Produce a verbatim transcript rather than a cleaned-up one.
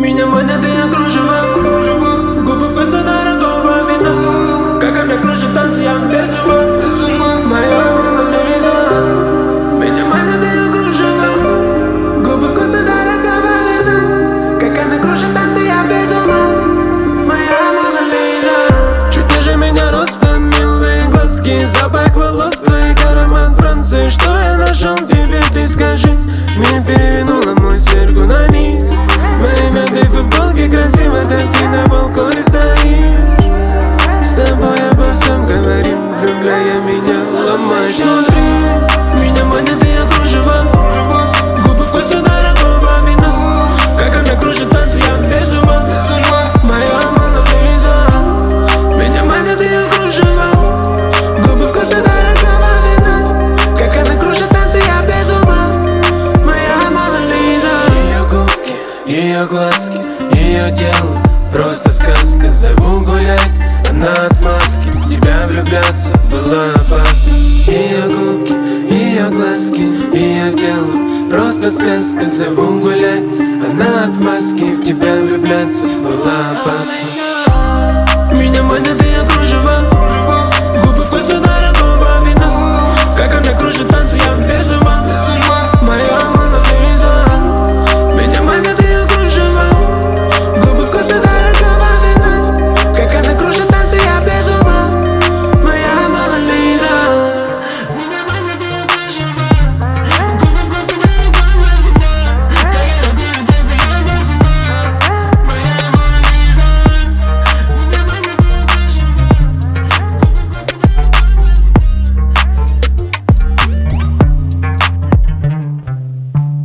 Меня манят и окруживают губы вкуса дорогого вина. Как она кружит танцы, я без ума. Моя Мона Лиза. Меня манят и окруживают губы вкуса дорогого вина. Как она кружит танцы, я без ума. Моя Мона Лиза. Чуть ниже меня ростом, милые глазки, запах волос твоих, аромат Франции. Что я нашел в тебе, ты скажи. Не перевернула мой сверху на низ. Моей мятой футболке красиво, так ты на балконе стоишь. С тобой обо всем говорим, влюбляя меня, ломаешь внутри. Меня манят и окруживают губы вкуса дорогого вина. Как она кружит танцы, я без ума. Моя Мона Лиза. Меня манят и окруживают губы вкуса дорогого вина. Как она кружит танцы, я без ума. Моя Мона Лиза. Ее губки, ее глазки, ее тело просто сказка. Зову гулять, она отмазки. В тебя влюбляться было опасно. Ее губки, ее глазки, ее тело просто сказка. Зову гулять, она отмазки. В тебя влюбляться было опасно. Меня манят